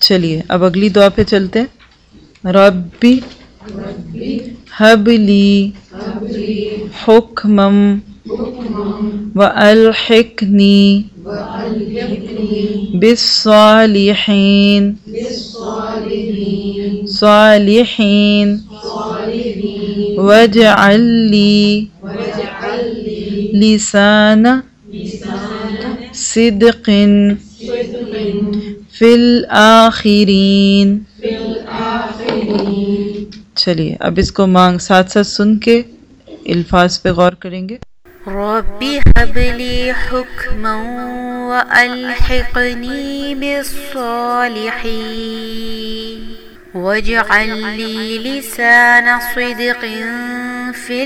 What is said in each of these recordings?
چلیے اب اگلی دعا پہ چلتے ہیں. ربی حبلی حکمم والحقنی بالصالحین صالحین واجعل لی لسان صدق فی الآخرین. چلیے اب اس کو ساتھ ساتھ سن کے الفاظ پہ غور کریں گے. رب هب لي حكما وألحقني بالصالحين واجعل لي لسان صدق في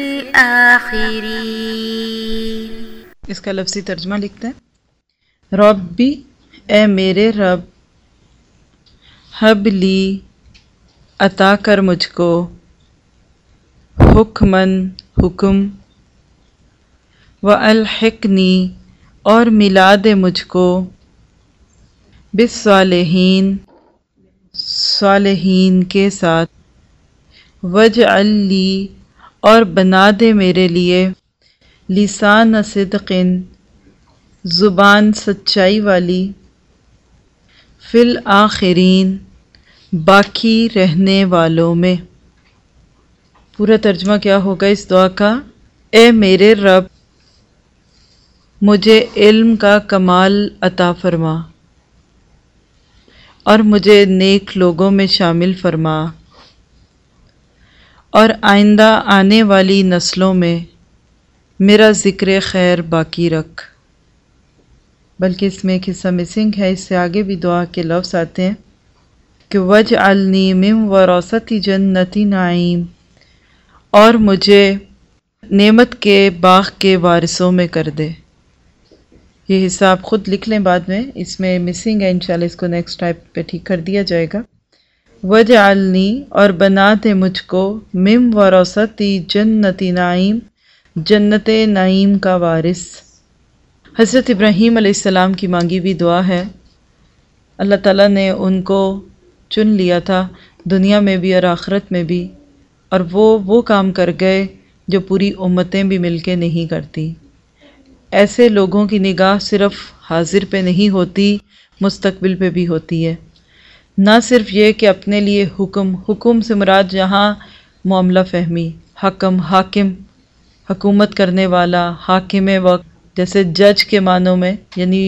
الآخرين. اس کا لفظی ترجمہ لکھتے ہیں. ربی اے میرے رب، حب لی عطا کر مجھ کو، حکمن حکم، والحقنی اور ملا دے مجھ کو، بالصالحین صالحین کے ساتھ، واجعل لی اور بنا دے میرے لیے، لسان صدق زبان سچائی والی، فی الآخرین باقی رہنے والوں میں. پورا ترجمہ کیا ہوگا اس دعا کا؟ اے میرے رب، مجھے علم کا کمال عطا فرما اور مجھے نیک لوگوں میں شامل فرما، اور آئندہ آنے والی نسلوں میں میرا ذکر خیر باقی رکھ. بلکہ اس میں ایک حصہ مسنگ ہے، اس سے آگے بھی دعا کے لفظ آتے ہیں کہ وَاجْعَلْنِی مِن وَرَثَةِ جَنَّتِ نَعِیم، اور مجھے نعمت کے باغ کے وارثوں میں کر دے. یہ حصہ آپ خود لکھ لیں بعد میں، اس میں مسنگ ہے، انشاءاللہ اس کو نیکسٹ ٹائپ پہ ٹھیک کر دیا جائے گا. وَاجْعَلْنِی اور بنا دے مجھ کو، مِن وَرَثَةِ جَنَّتِ نَعِیم جنت نعیم کا وارث. حضرت ابراہیم علیہ السلام کی مانگی ہوئی دعا ہے. اللہ تعالیٰ نے ان کو چن لیا تھا دنیا میں بھی اور آخرت میں بھی، اور وہ کام کر گئے جو پوری امتیں بھی مل کے نہیں کرتی. ایسے لوگوں کی نگاہ صرف حاضر پہ نہیں ہوتی، مستقبل پہ بھی ہوتی ہے. نہ صرف یہ کہ اپنے لیے حکم سے مراد جہاں معاملہ فہمی، حاکم حکومت کرنے والا، حاکم وقت جیسے جج کے معنوں میں، یعنی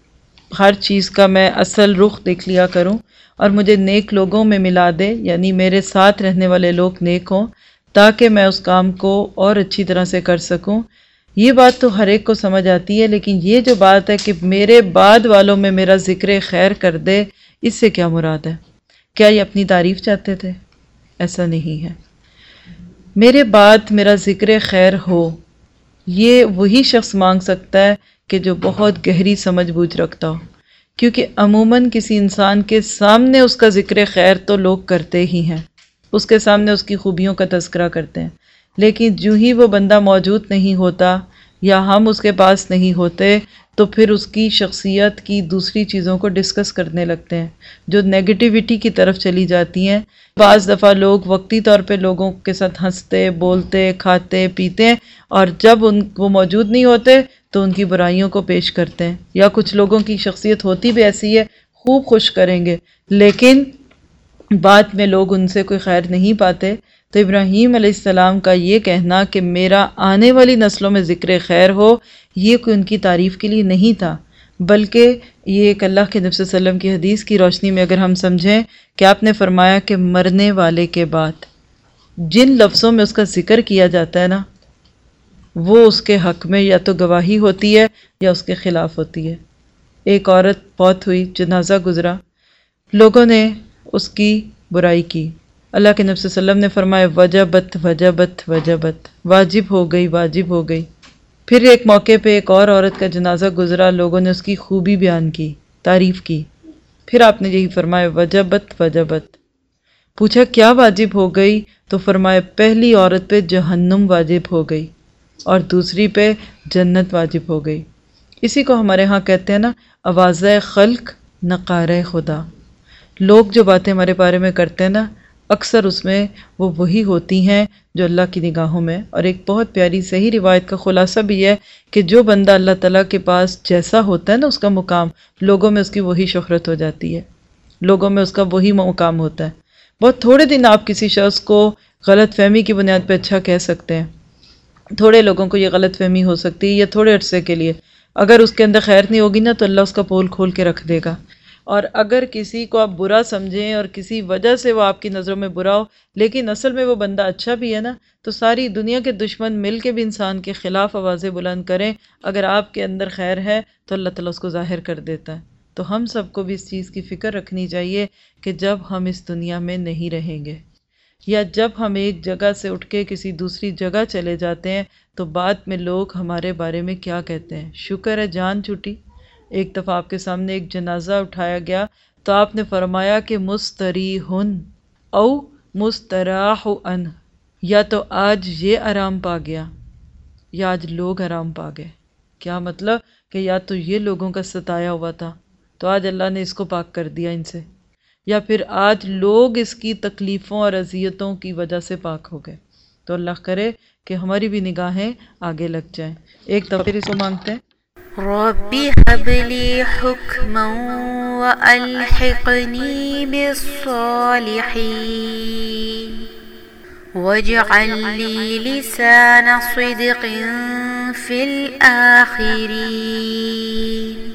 ہر چیز کا میں اصل رخ دیکھ لیا کروں، اور مجھے نیک لوگوں میں ملا دے، یعنی میرے ساتھ رہنے والے لوگ نیک ہوں تاکہ میں اس کام کو اور اچھی طرح سے کر سکوں. یہ بات تو ہر ایک کو سمجھ آتی ہے، لیکن یہ جو بات ہے کہ میرے بعد والوں میں میرا ذکر خیر کر دے، اس سے کیا مراد ہے؟ کیا یہ اپنی تعریف چاہتے تھے؟ ایسا نہیں ہے. میرے بعد میرا ذکر خیر ہو، یہ وہی شخص مانگ سکتا ہے کہ جو بہت گہری سمجھ بوجھ رکھتا ہو، کیونکہ عموماً کسی انسان کے سامنے اس کا ذکر خیر تو لوگ کرتے ہی ہیں، اس کے سامنے اس کی خوبیوں کا تذکرہ کرتے ہیں، لیکن جو ہی وہ بندہ موجود نہیں ہوتا یا ہم اس کے پاس نہیں ہوتے تو پھر اس کی شخصیت کی دوسری چیزوں کو ڈسکس کرنے لگتے ہیں جو نیگیٹیوٹی کی طرف چلی جاتی ہیں. بعض دفعہ لوگ وقتی طور پہ لوگوں کے ساتھ ہنستے، بولتے، کھاتے، پیتے ہیں، اور جب وہ موجود نہیں ہوتے تو ان کی برائیوں کو پیش کرتے ہیں. یا کچھ لوگوں کی شخصیت ہوتی بھی ایسی ہے، خوب خوش کریں گے لیکن بعد میں لوگ ان سے کوئی خیر نہیں پاتے. تو ابراہیم علیہ السلام کا یہ کہنا کہ میرا آنے والی نسلوں میں ذکر خیر ہو، یہ کوئی ان کی تعریف کے لیے نہیں تھا، بلکہ یہ ایک اللہ کے نبی صلی اللہ علیہ وسلم کی حدیث کی روشنی میں اگر ہم سمجھیں کہ آپ نے فرمایا کہ مرنے والے کے بعد جن لفظوں میں اس کا ذکر کیا جاتا ہے نا، وہ اس کے حق میں یا تو گواہی ہوتی ہے یا اس کے خلاف ہوتی ہے. ایک عورت فوت ہوئی، جنازہ گزرا، لوگوں نے اس کی برائی کی. اللہ کے نبی صلی اللہ علیہ وسلم نے فرمایا وجبت وجبت وجبت، واجب ہو گئی واجب ہو گئی. پھر ایک موقع پہ ایک اور عورت کا جنازہ گزرا، لوگوں نے اس کی خوبی بیان کی، تعریف کی. پھر آپ نے یہی فرمایا وجبت وجبت. پوچھا کیا واجب ہو گئی؟ تو فرمایا پہلی عورت پہ جہنم واجب ہو گئی اور دوسری پہ جنت واجب ہو گئی. اسی کو ہمارے ہاں کہتے ہیں نا، آوازۂ خلق نقارۂ خدا. لوگ جو باتیں ہمارے بارے میں کرتے ہیں نا، اکثر اس میں وہ وہی ہوتی ہیں جو اللہ کی نگاہوں میں. اور ایک بہت پیاری صحیح روایت کا خلاصہ بھی ہے کہ جو بندہ اللہ تعالیٰ کے پاس جیسا ہوتا ہے نا اس کا مقام، لوگوں میں اس کی وہی شہرت ہو جاتی ہے، لوگوں میں اس کا وہی مقام ہوتا ہے. بہت تھوڑے دن آپ کسی شخص کو غلط فہمی کی بنیاد پہ اچھا کہہ سکتے ہیں، تھوڑے لوگوں کو یہ غلط فہمی ہو سکتی ہے، یا تھوڑے عرصے کے لیے. اگر اس کے اندر خیر نہیں ہوگی نا تو اللہ اس کا پول کھول کے رکھ دے گا. اور اگر کسی کو آپ برا سمجھیں اور کسی وجہ سے وہ آپ کی نظروں میں برا ہو لیکن اصل میں وہ بندہ اچھا بھی ہے نا، تو ساری دنیا کے دشمن مل کے بھی انسان کے خلاف آوازیں بلند کریں، اگر آپ کے اندر خیر ہے تو اللہ تعالیٰ اس کو ظاہر کر دیتا ہے. تو ہم سب کو بھی اس چیز کی فکر رکھنی چاہیے کہ جب ہم اس دنیا میں نہیں رہیں گے، یا جب ہم ایک جگہ سے اٹھ کے کسی دوسری جگہ چلے جاتے ہیں تو بعد میں لوگ ہمارے بارے میں کیا کہتے ہیں. شکر ہے جان چھٹی. ایک دفعہ آپ کے سامنے ایک جنازہ اٹھایا گیا تو آپ نے فرمایا کہ مستریحن او مستراح ان، یا تو آج یہ آرام پا گیا یا آج لوگ آرام پا گئے. کیا مطلب کہ یا تو یہ لوگوں کا ستایا ہوا تھا تو آج اللہ نے اس کو پاک کر دیا ان سے، یا پھر آج لوگ اس کی تکلیفوں اور اذیتوں کی وجہ سے پاک ہو گئے. تو اللہ کرے کہ ہماری بھی نگاہیں آگے لگ جائیں. ایک دفعہ پھر اس کو مانگتے ہیں، رب هب لي حكما وألحقني بالصالحين واجعل لي لسان صدق في الآخرين.